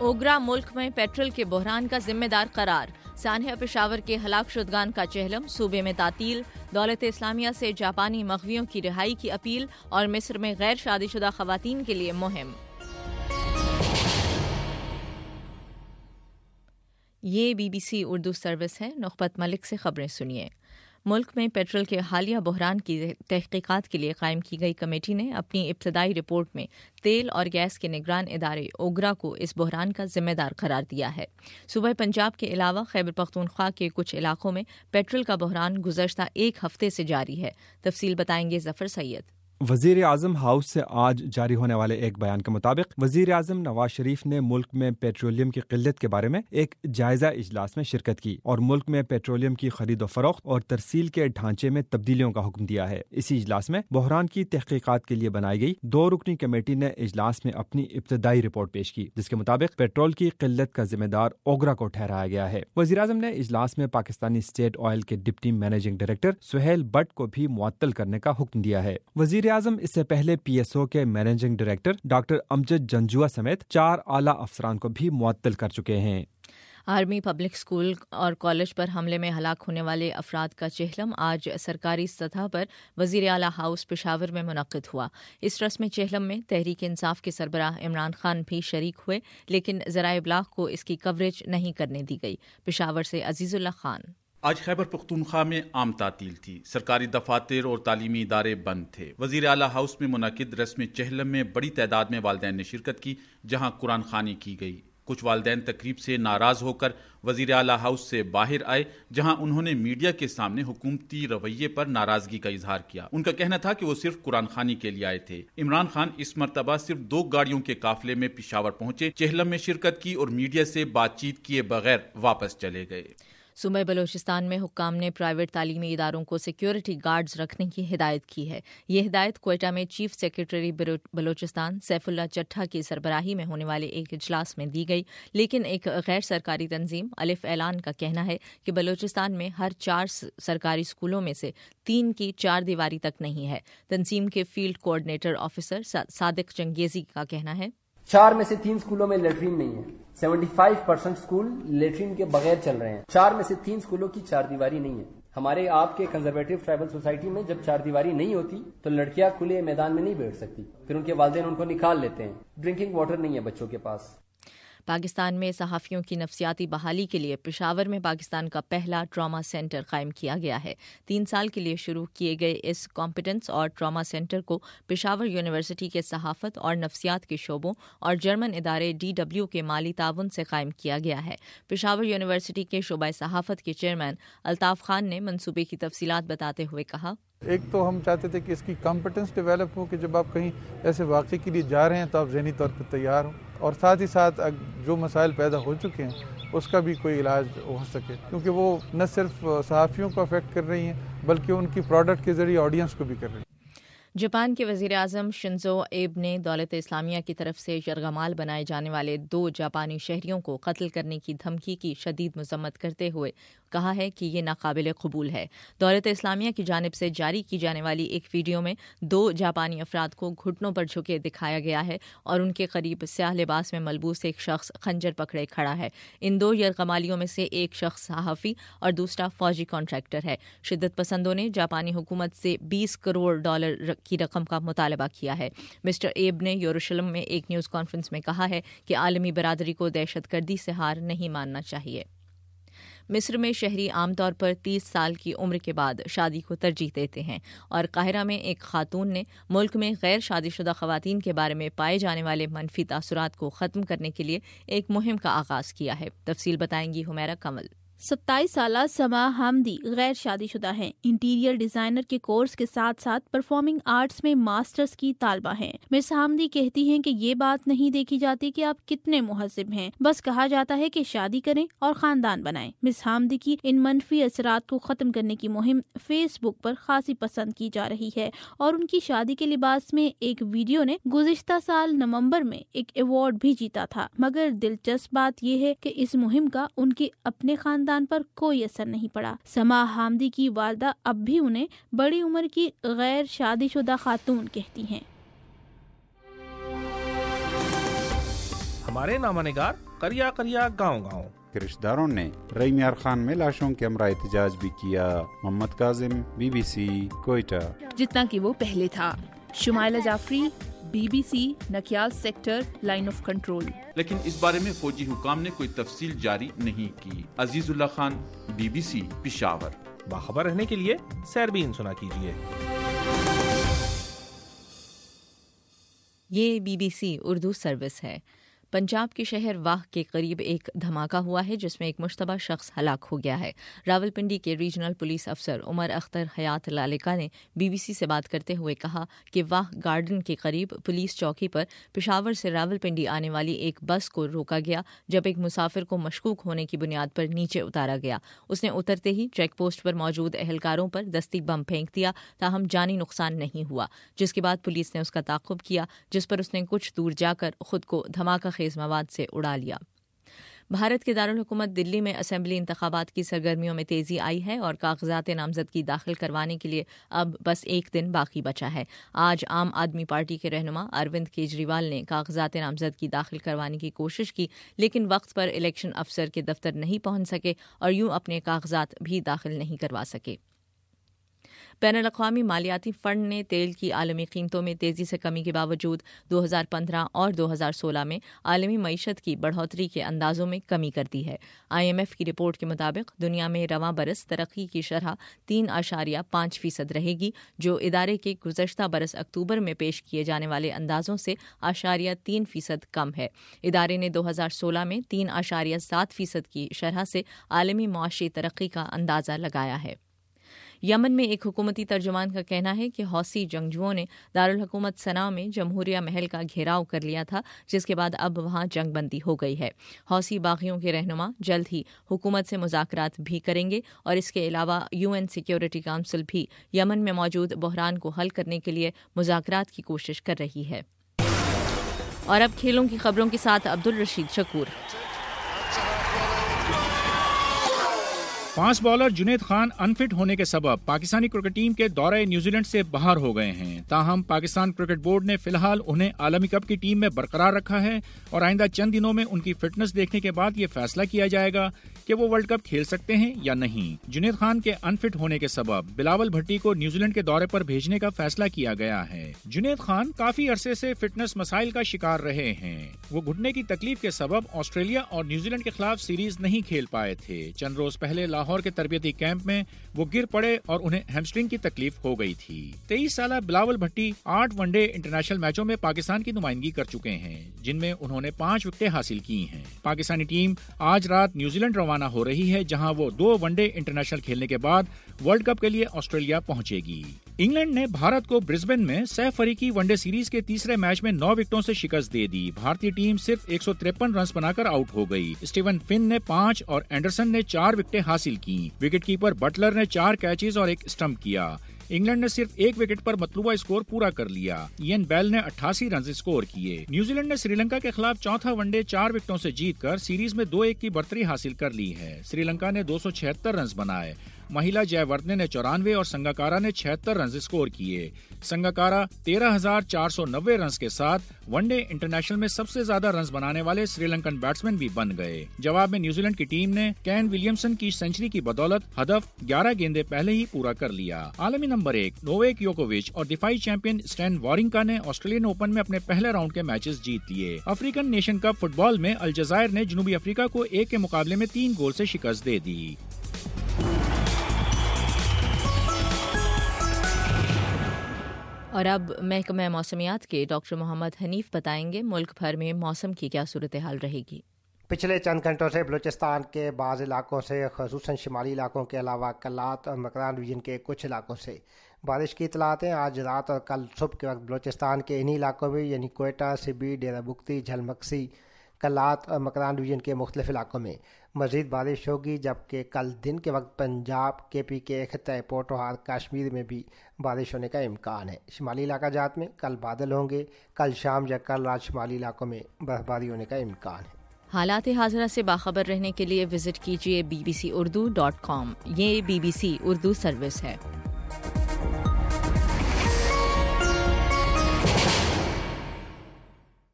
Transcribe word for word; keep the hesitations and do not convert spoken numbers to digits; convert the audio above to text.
اوگرا ملک میں پیٹرول کے بحران کا ذمہ دار قرار، سانحہ پشاور کے ہلاک شدگان کا چہلم، صوبے میں تعطیل، دولت اسلامیہ سے جاپانی مغویوں کی رہائی کی اپیل اور مصر میں غیر شادی شدہ خواتین کے لیے مہم۔ یہ B B C Urdu service ہے۔ نخبت ملک سے خبریں سنیے۔ ملک میں پیٹرول کے حالیہ بحران کی تحقیقات کے لیے قائم کی گئی کمیٹی نے اپنی ابتدائی رپورٹ میں تیل اور گیس کے نگران ادارے اوگرا کو اس بحران کا ذمہ دار قرار دیا ہے۔ صوبہ پنجاب کے علاوہ خیبر پختونخوا کے کچھ علاقوں میں پیٹرول کا بحران گزشتہ ایک ہفتے سے جاری ہے۔ تفصیل بتائیں گے ظفر سید۔ وزیر اعظم ہاؤس سے آج جاری ہونے والے ایک بیان کے مطابق وزیر اعظم نواز شریف نے ملک میں پیٹرولیم کی قلت کے بارے میں ایک جائزہ اجلاس میں شرکت کی اور ملک میں پیٹرولیم کی خرید و فروخت اور ترسیل کے ڈھانچے میں تبدیلیوں کا حکم دیا ہے۔ اسی اجلاس میں بحران کی تحقیقات کے لیے بنائی گئی دو رکنی کمیٹی نے اجلاس میں اپنی ابتدائی رپورٹ پیش کی، جس کے مطابق پیٹرول کی قلت کا ذمہ دار اوگرا کو ٹھہرایا گیا ہے۔ وزیر اعظم نے اجلاس میں پاکستانی اسٹیٹ آئل کے deputy managing director Sohail Butt کو بھی معطل کرنے کا حکم دیا ہے۔ وزیر اعظم اس سے پہلے پی ایس او کے managing director doctor Amjad Janjua سمیت چار اعلیٰ افسران کو بھی معطل کر چکے ہیں۔ آرمی پبلک اسکول اور کالج پر حملے میں ہلاک ہونے والے افراد کا چہلم آج سرکاری سطح پر وزیر اعلیٰ ہاؤس پشاور میں منعقد ہوا۔ اس رسم چہلم میں تحریک انصاف کے سربراہ عمران خان بھی شریک ہوئے، لیکن ذرائع ابلاغ کو اس کی کوریج نہیں کرنے دی گئی۔ پشاور سے عزیز اللہ خان۔ آج خیبر پختونخوا میں عام تعطیل تھی، سرکاری دفاتر اور تعلیمی ادارے بند تھے۔ وزیر اعلیٰ ہاؤس میں منعقد رسم چہلم میں بڑی تعداد میں والدین نے شرکت کی، جہاں قرآن خوانی کی گئی۔ کچھ والدین تقریب سے ناراض ہو کر وزیر اعلیٰ ہاؤس سے باہر آئے، جہاں انہوں نے میڈیا کے سامنے حکومتی رویے پر ناراضگی کا اظہار کیا۔ ان کا کہنا تھا کہ وہ صرف قرآن خوانی کے لیے آئے تھے۔ عمران خان اس مرتبہ صرف دو گاڑیوں کے قافلے میں پشاور پہنچے، چہلم میں شرکت کی اور میڈیا سے بات چیت کیے بغیر واپس چلے گئے۔ صوبہ بلوچستان میں حکام نے پرائیویٹ تعلیمی اداروں کو سیکیورٹی گارڈز رکھنے کی ہدایت کی ہے۔ یہ ہدایت کوئٹہ میں chief secretary Balochistan Saifullah Chattha کی سربراہی میں ہونے والے ایک اجلاس میں دی گئی، لیکن ایک غیر سرکاری تنظیم الف اعلان کا کہنا ہے کہ بلوچستان میں ہر چار سرکاری اسکولوں میں سے تین کی چار دیواری تک نہیں ہے۔ تنظیم کے field coordinator officer Sadiq Changezi کا کہنا ہے چار میں سے تین اسکولوں میں لیٹرین نہیں ہے، seventy five percent school latrine کے بغیر چل رہے ہیں۔ چار میں سے تین اسکولوں کی چار دیواری نہیں ہے۔ ہمارے آپ کے کنزرویٹو ٹرائبل سوسائٹی میں جب چار دیواری نہیں ہوتی تو لڑکیاں کھلے میدان میں نہیں بیٹھ سکتی، پھر ان کے والدین ان کو نکال لیتے ہیں۔ ڈرنکنگ واٹر نہیں ہے بچوں کے پاس۔ پاکستان میں صحافیوں کی نفسیاتی بحالی کے لیے پشاور میں پاکستان کا پہلا ٹراما سینٹر قائم کیا گیا ہے۔ تین سال کے لیے شروع کیے گئے اس کمپیٹنس اور ٹراما سینٹر کو پشاور یونیورسٹی کے صحافت اور نفسیات کے شعبوں اور جرمن ادارے ڈی ڈبلیو کے مالی تعاون سے قائم کیا گیا ہے۔ پشاور یونیورسٹی کے شعبہ صحافت کے چیئرمین الطاف خان نے منصوبے کی تفصیلات بتاتے ہوئے کہا، ایک تو ہم چاہتے تھے کہ اس کی کمپٹنس ڈیولپ ہو کہ جب آپ کہیں ایسے واقعے کے لیے جا رہے ہیں تو آپ ذہنی طور پر تیار ہوں، اور ساتھ ہی ساتھ جو مسائل پیدا ہو چکے ہیں اس کا بھی کوئی علاج ہو سکے، کیونکہ وہ نہ صرف صحافیوں کو افیکٹ کر رہی ہیں بلکہ ان کی پروڈکٹ کے ذریعے آڈینس کو بھی کر رہی ہیں۔ جاپان کے وزیر اعظم شنزو ایب نے دولت اسلامیہ کی طرف سے یرغمال بنائے جانے والے دو جاپانی شہریوں کو قتل کرنے کی دھمکی کی شدید مذمت کرتے ہوئے کہا ہے کہ یہ ناقابل قبول ہے۔ دولت اسلامیہ کی جانب سے جاری کی جانے والی ایک ویڈیو میں دو جاپانی افراد کو گھٹنوں پر جھکے دکھایا گیا ہے اور ان کے قریب سیاہ لباس میں ملبوس ایک شخص خنجر پکڑے کھڑا ہے۔ ان دو یرغمالیوں میں سے ایک شخص صحافی اور دوسرا فوجی کانٹریکٹر ہے۔ شدت پسندوں نے جاپانی حکومت سے بیس کروڑ ڈالر کی رقم کا مطالبہ کیا ہے۔ مسٹر ایب نے یروشلم میں ایک نیوز کانفرنس میں کہا ہے کہ عالمی برادری کو دہشت گردی سے ہار نہیں ماننا چاہیے۔ مصر میں شہری عام طور پر تیس سال کی عمر کے بعد شادی کو ترجیح دیتے ہیں، اور قاہرہ میں ایک خاتون نے ملک میں غیر شادی شدہ خواتین کے بارے میں پائے جانے والے منفی تاثرات کو ختم کرنے کے لیے ایک مہم کا آغاز کیا ہے۔ تفصیل بتائیں گی حمیرہ کمل۔ ستائیس سالہ سما حامدی غیر شادی شدہ ہیں۔ انٹیریئر ڈیزائنر کے کورس کے ساتھ ساتھ پرفارمنگ آرٹس میں ماسٹرز کی طالبہ ہیں۔ مس حامدی کہتی ہیں کہ یہ بات نہیں دیکھی جاتی کہ آپ کتنے مہذب ہیں، بس کہا جاتا ہے کہ شادی کریں اور خاندان بنائیں۔ مس حامدی کی ان منفی اثرات کو ختم کرنے کی مہم فیس بک پر خاصی پسند کی جا رہی ہے، اور ان کی شادی کے لباس میں ایک ویڈیو نے گزشتہ سال نومبر میں ایک ایوارڈ بھی جیتا تھا۔ مگر دلچسپ بات یہ ہے کہ اس مہم کا ان کے اپنے خاندان پر کوئی اثر نہیں پڑا۔ سما حامدی کی والدہ اب بھی انہیں بڑی عمر کی غیر شادی شدہ خاتون کہتی ہیں۔ ہمارے ہمارے نامہ نگار کریا کریا گاؤں گاؤں. رشتہ داروں نے رحیم یار خان میں لاشوں کے ہمراہ احتجاج بھی کیا. Muhammad Kazim, B B C, Quetta. جتنا کہ وہ پہلے تھا. Shumaila Jafri, B B C, Nakyal sector, line of control. لیکن اس بارے میں فوجی حکام نے کوئی تفصیل جاری نہیں کی. Azizullah Khan, B B C, Peshawar. باخبر رہنے کے لیے سیربین سنا کیجیے. یہ B B C Urdu service ہے. پنجاب کے شہر واہ کے قریب ایک دھماکہ ہوا ہے جس میں ایک مشتبہ شخص ہلاک ہو گیا ہے. راولپنڈی کے ریجنل پولیس افسر عمر اختر حیات لالکا نے بی بی سی سے بات کرتے ہوئے کہا کہ واہ گارڈن کے قریب پولیس چوکی پر پشاور سے راولپنڈی آنے والی ایک بس کو روکا گیا جب ایک مسافر کو مشکوک ہونے کی بنیاد پر نیچے اتارا گیا. اس نے اترتے ہی چیک پوسٹ پر موجود اہلکاروں پر دستی بم پھینک دیا، تاہم جانی نقصان نہیں ہوا، جس کے بعد پولیس نے اس کا تعاقب کیا جس پر اس نے کچھ دور جا کر خود کو دھماکہ خیز مواد سے اڑا لیا. بھارت کے دارالحکومت دلی میں اسمبلی انتخابات کی سرگرمیوں میں تیزی آئی ہے اور کاغذات نامزدگی داخل کروانے کے لیے اب بس ایک دن باقی بچا ہے. آج عام آدمی پارٹی کے رہنما اروند کیجریوال نے کاغذات نامزدگی داخل کروانے کی کوشش کی، لیکن وقت پر الیکشن افسر کے دفتر نہیں پہنچ سکے اور یوں اپنے کاغذات بھی داخل نہیں کروا سکے. بین الاقوامی مالیاتی فنڈ نے تیل کی عالمی قیمتوں میں تیزی سے کمی کے باوجود دو ہزار پندرہ اور دو ہزار سولہ میں عالمی معیشت کی بڑھوتری کے اندازوں میں کمی کر دی ہے. آئی ایم ایف کی رپورٹ کے مطابق دنیا میں رواں برس ترقی کی شرح تین اشاریہ پانچ فیصد رہے گی، جو ادارے کے گزشتہ برس اکتوبر میں پیش کیے جانے والے اندازوں سے اشاریہ تین فیصد کم ہے. ادارے نے دو ہزار سولہ میں تین اشاریہ سات فیصد کی شرح سے عالمی معاشی ترقی کا اندازہ لگایا ہے. یمن میں ایک حکومتی ترجمان کا کہنا ہے کہ حوثی جنگجوؤں نے دارالحکومت صنعاء میں جمہوریہ محل کا گھیراؤ کر لیا تھا، جس کے بعد اب وہاں جنگ بندی ہو گئی ہے. حوثی باغیوں کے رہنما جلد ہی حکومت سے مذاکرات بھی کریں گے اور اس کے علاوہ یو این سیکیورٹی کونسل بھی یمن میں موجود بحران کو حل کرنے کے لیے مذاکرات کی کوشش کر رہی ہے. اور اب کھیلوں کی خبروں کے ساتھ Abdul Rashid Shakoor. Fast bowler Junaid Khan unfit ہونے کے سبب پاکستانی کرکٹ ٹیم کے دورہ نیوزی لینڈ سے باہر ہو گئے ہیں. تاہم پاکستان کرکٹ بورڈ نے فی الحال انہیں عالمی کپ کی ٹیم میں برقرار رکھا ہے اور آئندہ چند دنوں میں ان کی فٹنس دیکھنے کے بعد یہ فیصلہ کیا جائے گا کہ وہ ورلڈ کپ کھیل سکتے ہیں یا نہیں. جنید خان کے انفٹ ہونے کے سبب بلاول بھٹی کو نیوزی لینڈ کے دورے پر بھیجنے کا فیصلہ کیا گیا ہے. جنید خان کافی عرصے سے فٹنس مسائل کا شکار رہے ہیں. وہ گھٹنے کی تکلیف کے سبب آسٹریلیا اور نیوزی لینڈ کے خلاف سیریز نہیں کھیل پائے تھے. چند روز پہلے لاہور کے تربیتی کیمپ میں وہ گر پڑے اور انہیں ہیمسٹرنگ کی تکلیف ہو گئی تھی. تیئیس سالہ بلاول بھٹی آٹھ ون ڈے انٹرنیشنل میچوں میں پاکستان کی نمائندگی کر چکے ہیں، جن میں انہوں نے پانچ وکٹیں حاصل کی ہیں. پاکستانی ٹیم آج رات نیوزی لینڈ روانہ ہو رہی ہے، جہاں وہ دو ون ڈے انٹرنیشنل کھیلنے کے بعد ورلڈ کپ کے لیے آسٹریلیا پہنچے گی. انگلینڈ نے بھارت کو برسبن میں سہ فریقی ون ڈے سیریز کے تیسرے میچ میں نو وکٹوں سے شکست دے دی. بھارتی ٹیم صرف ایک سو ترپن رنز بنا کر آؤٹ ہو گئی. اسٹیون فن نے پانچ اور اینڈرسن نے چار وکٹیں حاصل کی. وکٹ کیپر بٹلر نے چار کیچز اور ایک اسٹمپ کیا. انگلینڈ نے صرف ایک وکٹ پر مطلوبہ اسکور پورا کر لیا. این بیل نے اٹھاسی رنز اسکور کیے. نیوزی لینڈ نے سری لنکا کے خلاف چوتھا ون ڈے چار وکٹوں سے جیت کر سیریز میں دو ایک کی برتری حاصل کر لی ہے. سری لنکا نے دو سو چھہتر رنز بنائے. مہیلا جے وردنے نے چورانوے اور سنگاکارا نے چھہتر رنز اسکور کیے. سنگاکارا تیرہ ہزار چار سو نوے رنز کے ساتھ ون ڈے انٹرنیشنل میں سب سے زیادہ رنز بنانے والے سری لنکن بیٹسمین بھی بن گئے. جواب میں نیوزی لینڈ کی ٹیم نے کین ولیمسن کی سینچری کی بدولت ہدف گیارہ گیندیں پہلے ہی پورا کر لیا. عالمی نمبر ایک نوویک یوکووچ اور دفاعی چیمپئن اسٹین وارنکا نے آسٹریلین اوپن میں اپنے پہلے راؤنڈ کے میچز جیت لیے. African Nation Cup football میں الجزائر نے جنوبی افریقہ کو ایک کے مقابلے میں تین گول سے شکست دے دی. اور اب محکمہ موسمیات کے ڈاکٹر محمد حنیف بتائیں گے ملک بھر میں موسم کی کیا صورتحال رہے گی. پچھلے چند گھنٹوں سے بلوچستان کے بعض علاقوں سے خصوصاً شمالی علاقوں کے علاوہ کلات اور مکران ریجن کے کچھ علاقوں سے بارش کی اطلاعات ہیں. آج رات اور کل صبح کے وقت بلوچستان کے انہی علاقوں میں یعنی کوئٹہ، سبی، ڈیرہ بگتی، جھلمکسی، کلات اور مکران ریجن کے مختلف علاقوں میں مزید بارش ہوگی، جبکہ کل دن کے وقت پنجاب، کے پی کے خطۂ پوٹوہار، کشمیر میں بھی بارش ہونے کا امکان ہے. شمالی علاقہ جات میں کل بادل ہوں گے. کل شام یا کل رات شمالی علاقوں میں برف باری ہونے کا امکان ہے. حالات حاضرہ سے باخبر رہنے کے لیے وزٹ کیجیے B B C Urdu dot com. یہ B B C Urdu service ہے.